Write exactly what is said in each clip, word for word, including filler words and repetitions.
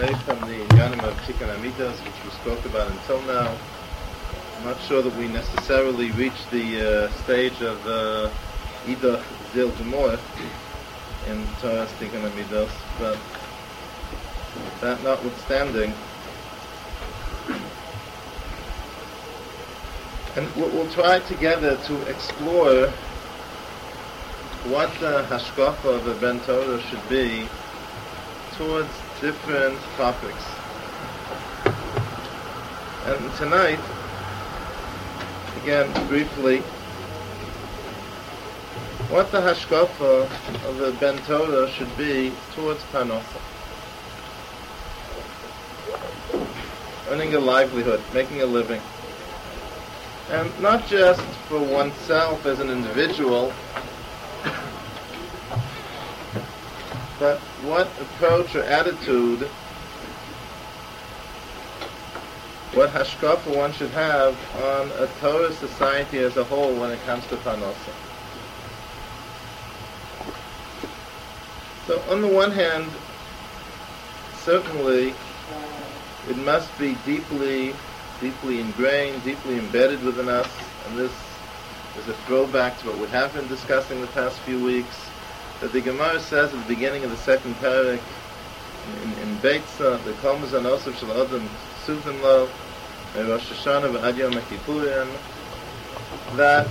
away from the Inyanim of Tikkun Amidas, which we spoke about until now. I'm not sure that we necessarily reached the uh, stage of uh, Idach Zil Gemor in Torah's Tikkun Amidas, but that notwithstanding, and we'll try together to explore what the hashkafa of a Ben Torah should be towards different topics. And tonight, again, briefly, what the hashkafa of a Ben Torah should be towards Parnasa. Earning a livelihood, making a living. And not just for oneself as an individual, but what approach or attitude, what hashkafa one should have on a Torah society as a whole when it comes to Parnasa. So on the one hand, certainly it must be deeply, deeply ingrained, deeply embedded within us, and this is a throwback to what we have been discussing the past few weeks, that the Gemara says at the beginning of the second parak in, in Beitza, the Kol Mizanosav Shel Adam Suvin Lo, Rosh Hashanah V'Ad Yom HaKippurim, that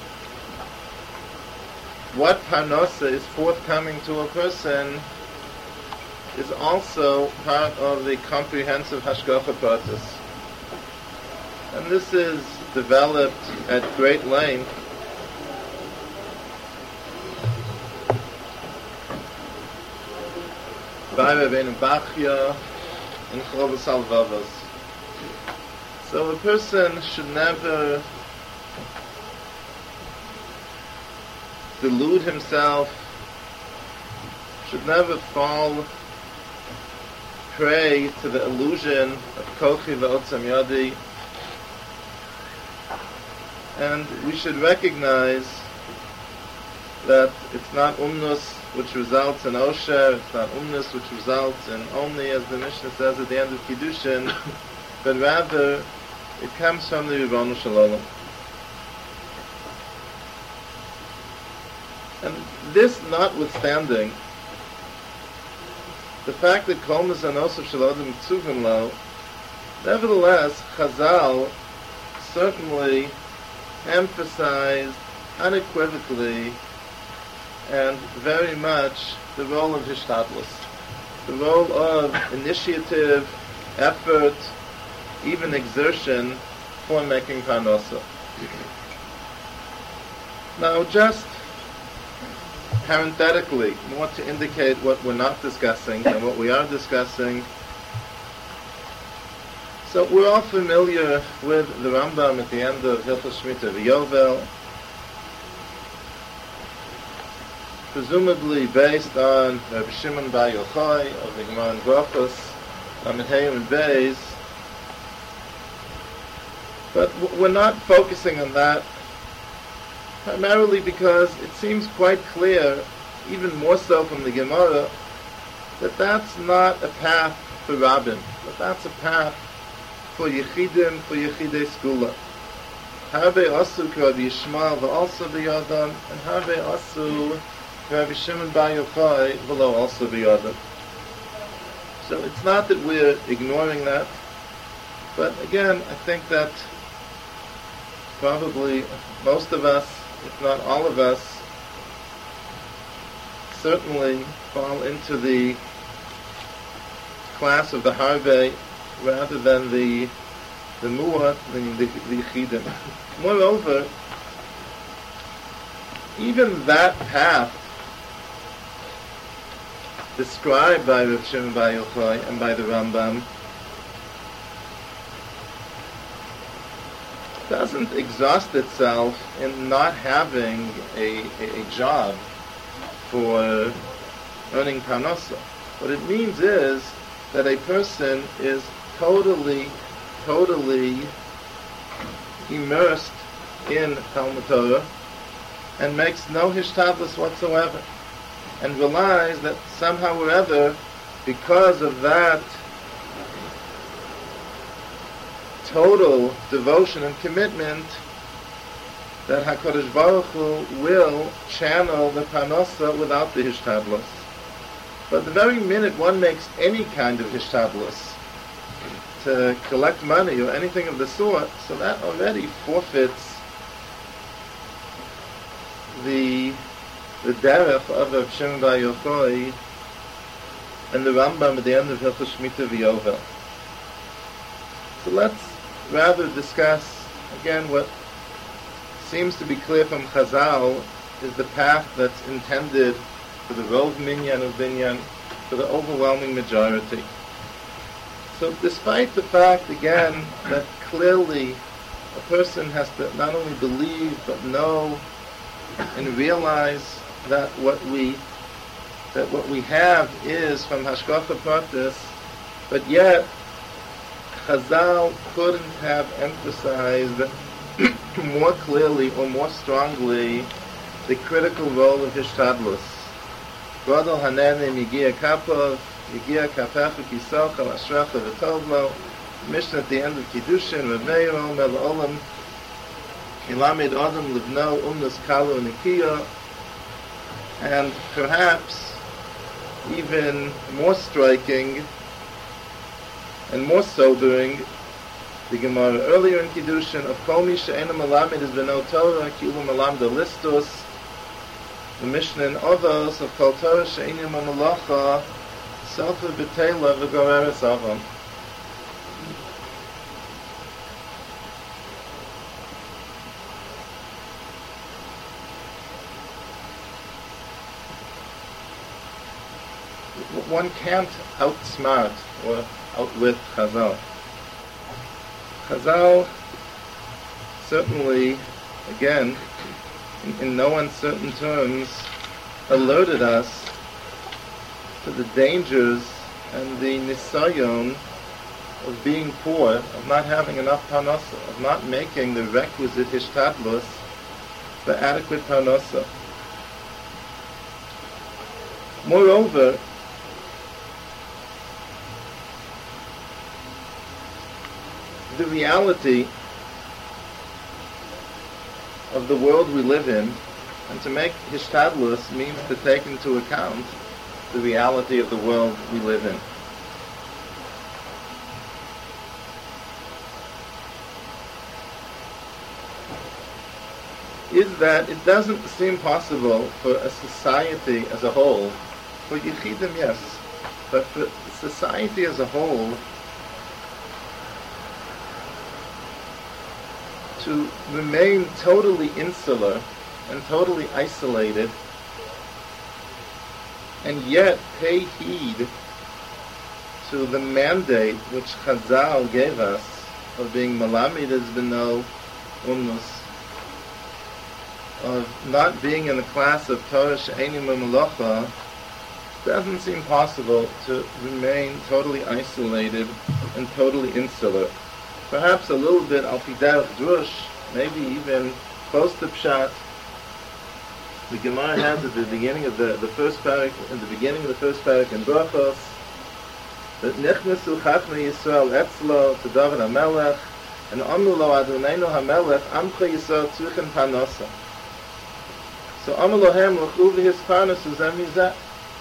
what Parnasa is forthcoming to a person is also part of the comprehensive Hashgacha process. And this is developed at great length by Rabbeinu Bachya in Chovos Halevavos. So a person should never delude himself, should never fall prey to the illusion of Kochi V'Otzam Yadi, and we should recognize that it's not umnus which results in osher, it's not umnus which results in only, as the Mishnah says at the end of Kiddushin, but rather it comes from the Ribbono Shel Olam. And this notwithstanding, the fact that Kol Mizanosav Shel Adam Tzuvim Lo, nevertheless, Chazal certainly emphasized unequivocally and very much the role of Hishtadlus, the role of initiative, effort, even exertion for making Parnasa. Now, just parenthetically, I want to indicate what we're not discussing and what we are discussing. So we're all familiar with the Rambam at the end of Hilchos Shmita V'Yovel, presumably based on Rabbi Shimon Bar Yochai of the Gemara in Brachos, Lamed Hey and Beis. But we're not focusing on that, primarily because it seems quite clear, even more so from the Gemara, that that's not a path for Rabbin, that that's a path for Yechidim, for Yechidei Skula. Harbe asu k'Rabbi Yishmael v'also b'yadam, and harbe asu k'Rabbi Shimon Bar Yochai v'lo also b'yadam. So it's not that we're ignoring that, but again, I think that probably most of us, if not all of us, certainly fall into the class of the Harbe rather than the the Mu'at, than the, the Yechidim. Moreover, even that path described by Rav Shimon Bar Yochai and by the Rambam doesn't exhaust itself in not having a, a, a job for earning Parnasa. What it means is that a person is totally, totally immersed in Talmud Torah and makes no hishtadlus whatsoever, and relies that somehow or other, because of that total devotion and commitment that HaKadosh Baruch Hu will channel the parnasa without the hishtadlus. But the very minute one makes any kind of hishtadlus to collect money or anything of the sort, so that already forfeits the the derech of Rav Shimon Bar Yochai and the Rambam at the end of Hilchos Shmita V'Yovel. So let's rather discuss again what seems to be clear from Chazal is the path that's intended for the Rov Minyan of Binyan, for the overwhelming majority. So despite the fact, again, that clearly a person has to not only believe but know and realize that what we that what we have is from Hashgacha Pratis, but yet Chazal couldn't have emphasized more clearly or more strongly the critical role of Hishtadlus. Gadol Hanenim Yigia Kapov, Yigia Kapecha Kisocha, Ashrecha V'Tovlo, Mishnah at the end of Kiddushin, Rav Meir Omer L'Olam, Ilamed Adam Livno Umnus Kalu Nikiya, and perhaps even more striking and more sobering, the Gemara earlier in Kiddushin of Kol Mi She'ena Melamed is B'no Torah Kilu Melamda Listus, the Mishnah in Ovos of Kol Torah She'ena Malacha Sofa B'Teila V'Goreres Avam. One can't outsmart or outwit Chazal. Chazal certainly, again, in, in no uncertain terms, alerted us to the dangers and the nisayon of being poor, of not having enough parnasa, of not making the requisite hishtadlus for adequate parnasa. Moreover, the reality of the world we live in, and to make hishtadlus means to take into account the reality of the world we live in. Is that it doesn't seem possible for a society as a whole, for Yechidim, yes, but for society as a whole, to remain totally insular and totally isolated, and yet pay heed to the mandate which Chazal gave us of being Malamid as B'no Umnus, of not being in the class of Torah She'enim Malacha. Doesn't seem possible to remain totally isolated and totally insular. Perhaps a little bit al piderech drush, maybe even close to pshat. The Gemara has at the beginning of the, the first parak, in the beginning of the first parak in Brachos, that Nichnasu Chachmei Yisrael Etzlo to David HaMelech, and Amru Lo Adoneinu HaMelech Amcha Yisrael Tzrichen Parnasa. So Amru Lohem L'chu V'his Parnasu Zem Mizeh.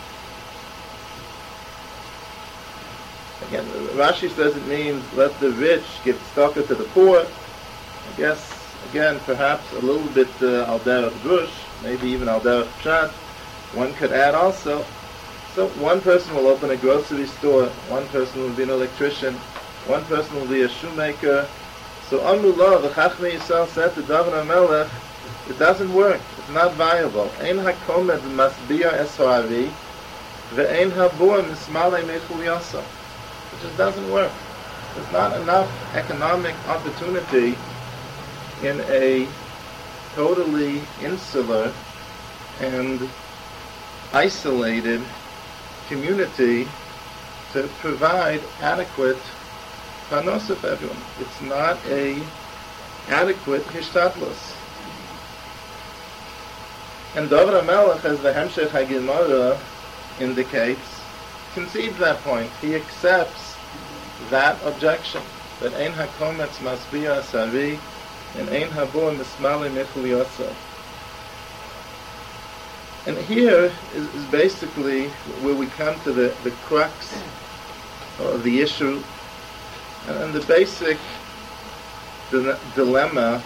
Again, Rashi says it means let the rich give tzedakah to the poor. I guess, again, perhaps a little bit uh, al derech drush, maybe even al derech pshat. One could add also, so one person will open a grocery store, one person will be an electrician, one person will be a shoemaker. So Amrullah, the Chachmei Yisrael said to David HaMelech, it doesn't work, it's not viable. Ein hakomed masbia es ha'avi, ve'ein habur mismalei mechul yasa. It just doesn't work. There's not enough economic opportunity in a totally insular and isolated community to provide adequate parnasa for everyone. It's not a adequate hishtadlus. And David HaMelech, as the Hemshech HaGemara indicates, concedes that point. He accepts that objection. that ein hakometz masbia asari and ein habor mismali michliyoso. And here is, is basically where we come to the, the crux of the issue and, and the basic di- dilemma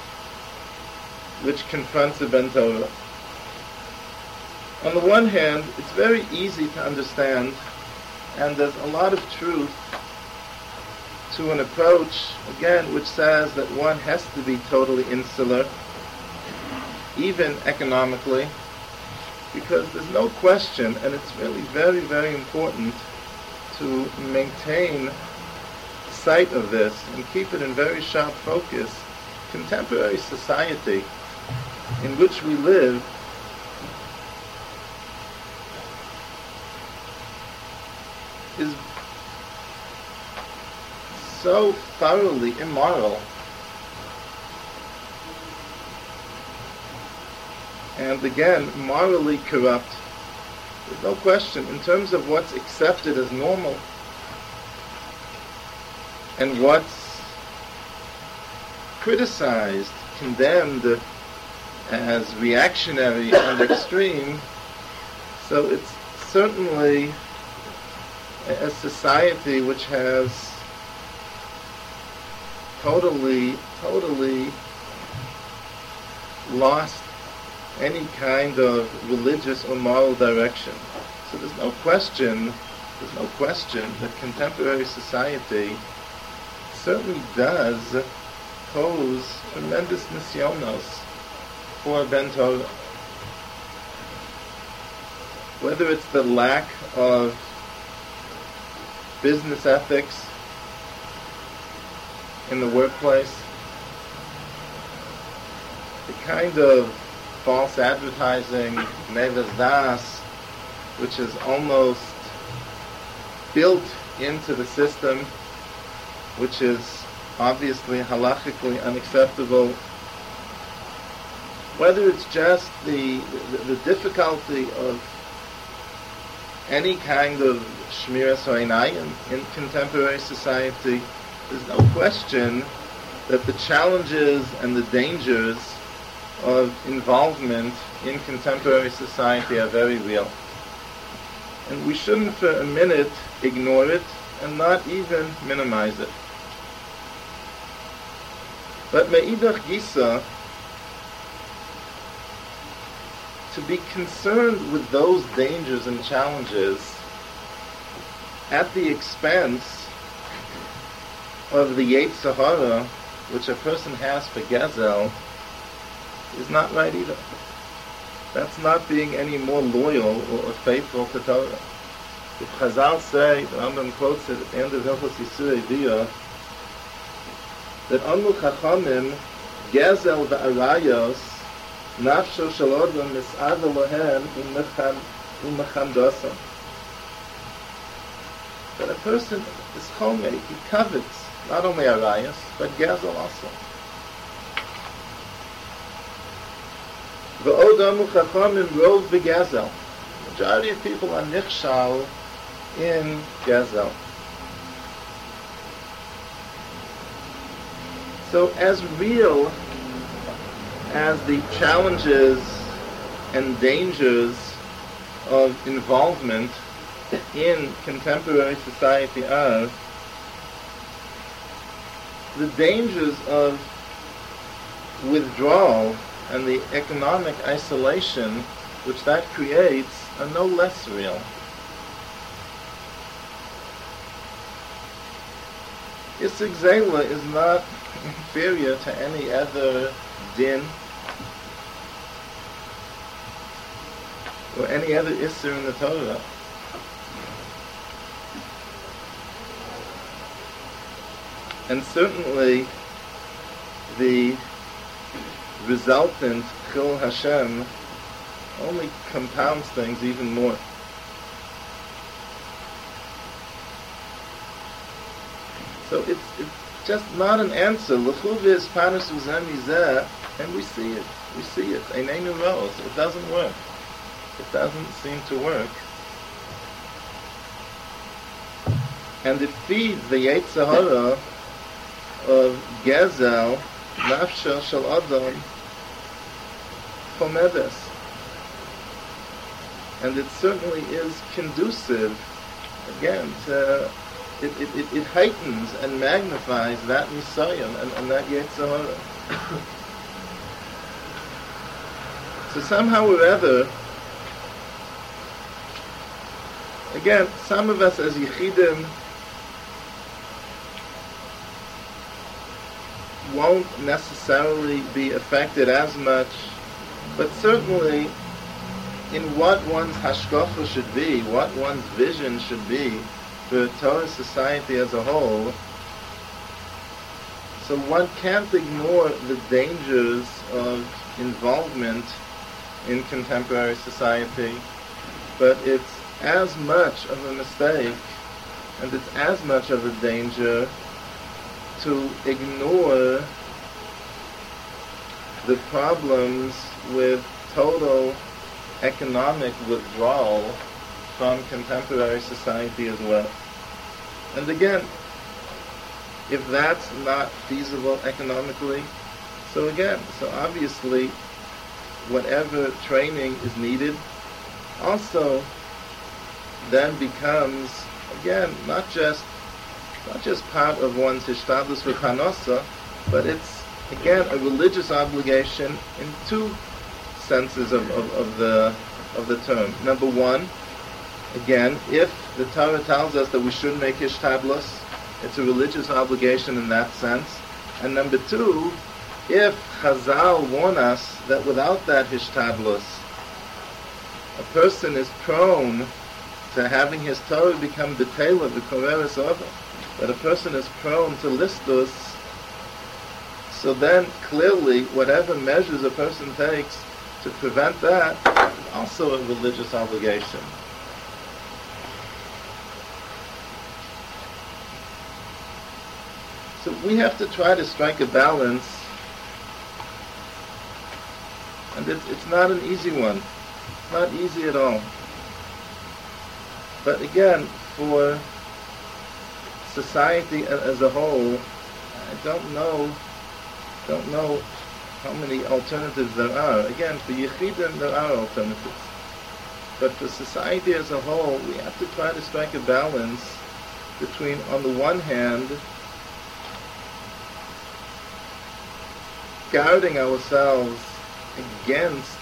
which confronts the Ben Torah. On the one hand, it's very easy to understand, and there's a lot of truth to an approach, again, which says that one has to be totally insular, even economically, because there's no question, and it's really very, very important to maintain sight of this and keep it in very sharp focus. Contemporary society in which we live is so thoroughly immoral and again morally corrupt. There's no question in terms of what's accepted as normal and what's criticized, condemned as reactionary and extreme. So it's certainly a society which has totally, totally lost any kind of religious or moral direction. So there's no question, there's no question that contemporary society certainly does pose tremendous nisyonos for Ben Torah. Whether it's the lack of business ethics in the workplace, the kind of false advertising, nevas das, which is almost built into the system, which is obviously halachically unacceptable. Whether it's just the, the, the difficulty of any kind of shmiras ha'inayim in contemporary society, there's no question that the challenges and the dangers of involvement in contemporary society are very real. And we shouldn't for a minute ignore it and not even minimize it. But me'idach gisa, to be concerned with those dangers and challenges at the expense of the Yetzer Hara, which a person has for Gezel, is not right either. That's not being any more loyal or faithful to Torah. If Chazal say, the Rambam quotes it at the end of Hilchos Yisur Eviah, that Amru Chachamim Gezel v'Arayos Nafsho shel Adam mis'ada lohem u'mecham dosam. That a person is chomer, he covets not only Arayos, but Gezel also. V'od Amru Chachamim rov v'Gezel. Majority of people are nichshal in Gezel. So as real as the challenges and dangers of involvement in contemporary society are, the dangers of withdrawal and the economic isolation which that creates are no less real. Isur Gzeila is not inferior to any other din or any other Isur in the Torah. And certainly the resultant Chil Hashem only compounds things even more. So it's, it's just not an answer. L'chuv is panis uzem izeh, and we see it. We see it. Einenu rose. It doesn't work. It doesn't seem to work. And it feeds the Yetzer Hara of Gezel, Nafsha Shel Adam, Chomedes. And it certainly is conducive, again, to, it, it, it, it heightens and magnifies that Nisayon and, and that Yetzer Hara. So somehow or other, again, some of us as Yechidim won't necessarily be affected as much, but certainly in what one's hashkafa should be, what one's vision should be for Torah society as a whole. So one can't ignore the dangers of involvement in contemporary society, but it's as much of a mistake and it's as much of a danger to ignore the problems with total economic withdrawal from contemporary society as well. And again, if that's not feasible economically, so again, so obviously whatever training is needed also then becomes, again, not just not just part of one's hishtadlus v'chanosa, but it's, again, a religious obligation in two senses of, of, of the of the term. Number one, again, if the Torah tells us that we shouldn't make hishtadlus, it's a religious obligation in that sense. And number two, if Chazal warn us that without that hishtadlus, a person is prone to having his Torah become betela v'koreres over, that a person is prone to listus, so then clearly whatever measures a person takes to prevent that is also a religious obligation. So we have to try to strike a balance, and it's, it's not an easy one. It's not easy at all. But again, for society as a whole, I don't know, don't know how many alternatives there are. Again, for Yechidim, there are alternatives. But for society as a whole, we have to try to strike a balance between, on the one hand, guarding ourselves against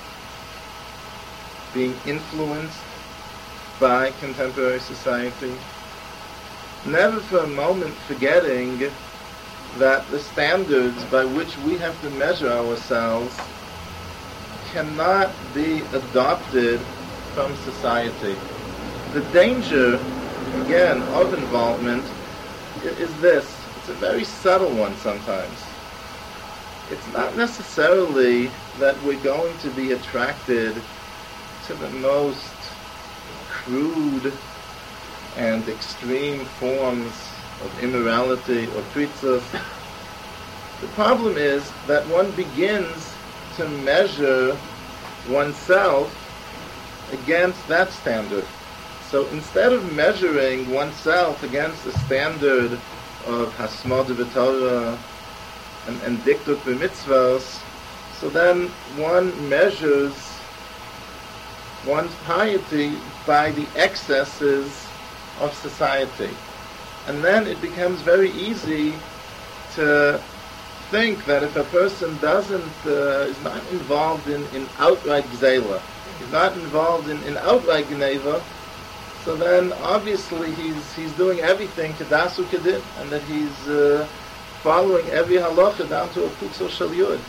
being influenced by contemporary society, never for a moment forgetting that the standards by which we have to measure ourselves cannot be adopted from society. The danger, again, of involvement is this. It's a very subtle one sometimes. It's not necessarily that we're going to be attracted to the most crude and extreme forms of immorality or tzitzis. The problem is that one begins to measure oneself against that standard. So instead of measuring oneself against the standard of hasmod v'torah and, and dikduk b'mitzvos, so then one measures one's piety by the excesses of society. And then it becomes very easy to think that if a person doesn't, uh, is not involved in, in outright gzela, is not involved in, in outright gneva, so then obviously he's he's doing everything kedasu kedin, and that he's uh, following every halacha down to a kutzor shel yud.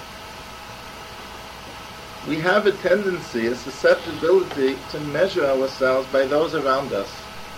We have a tendency, a susceptibility to measure ourselves by those around us.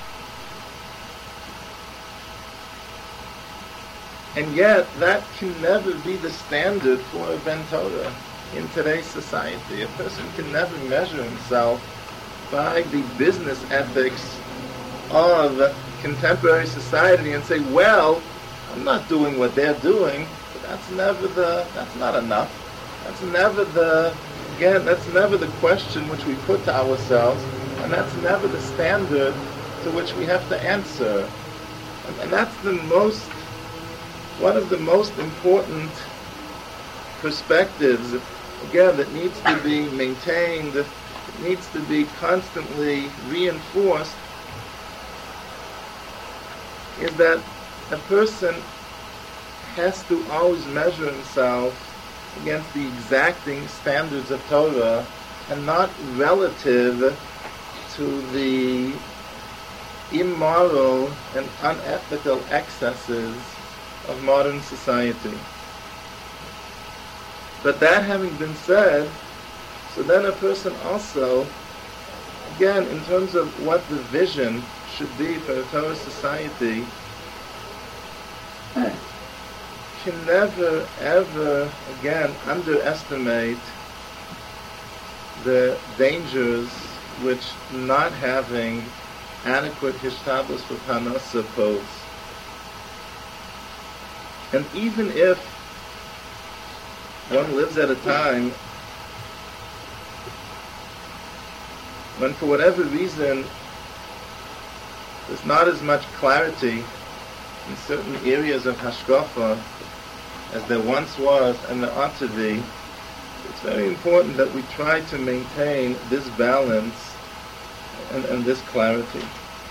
And yet, that can never be the standard for a Ben Torah in today's society. A person can never measure himself by the business ethics of contemporary society and say, well, I'm not doing what they're doing, but that's never the, that's not enough. That's never the, again, that's never the question which we put to ourselves, and that's never the standard to which we have to answer. And, and that's the most one of the most important perspectives, again, that needs to be maintained, it needs to be constantly reinforced, is that a person has to always measure himself against the exacting standards of Torah and not relative to the immoral and unethical excesses of modern society. But that having been said, so then a person also, again, in terms of what the vision should be for a Torah society, can never, ever, again, underestimate the dangers which not having adequate hishtadlus for parnasa pose. And even if one lives at a time when, for whatever reason, there's not as much clarity in certain areas of hashkafa as there once was and there ought to be, it's very important that we try to maintain this balance and, and this clarity.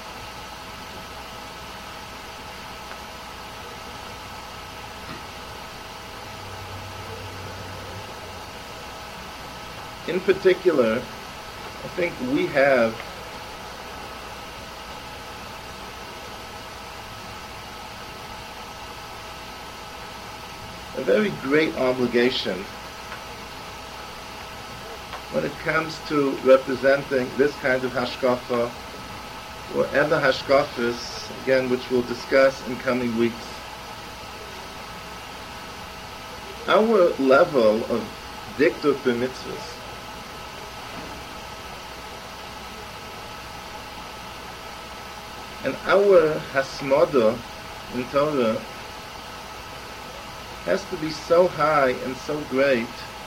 In particular, I think we have a very great obligation when it comes to representing this kind of hashkafa or other hashkafas, again, which we'll discuss in coming weeks. Our level of diktur b'mitzvahs, and our hasmoda in Torah has to be so high and so great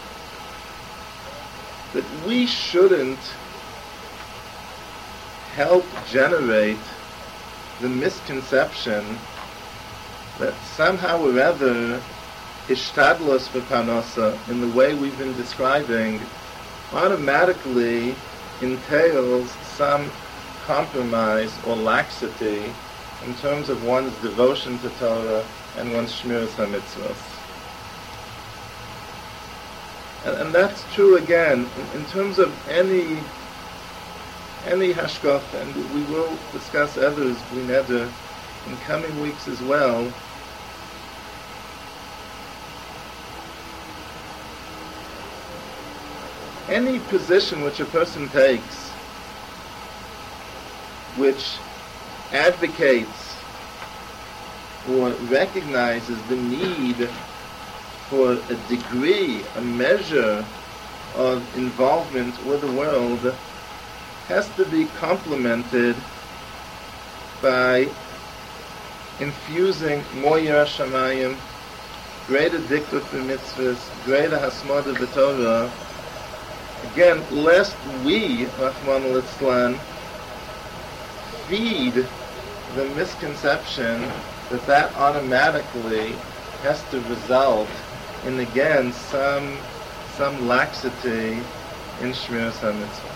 that we shouldn't help generate the misconception that somehow or other hishtadlus for parnasa, in the way we've been describing, automatically entails some compromise or laxity in terms of one's devotion to Torah and one's shmiras hamitzvos. And, and that's true again in, in terms of any any hashkafa, and we will discuss others b'neder in coming weeks as well. Any position which a person takes which advocates or recognizes the need for a degree, a measure of involvement with the world has to be complemented by infusing more Yiras Shamayim, greater diktur b'mitzvahs, greater hasmoda b'Torah. Again, lest we, Rahman al-Islam, feed the misconception that that automatically has to result in, again, some some laxity in shmiras hamitzvah.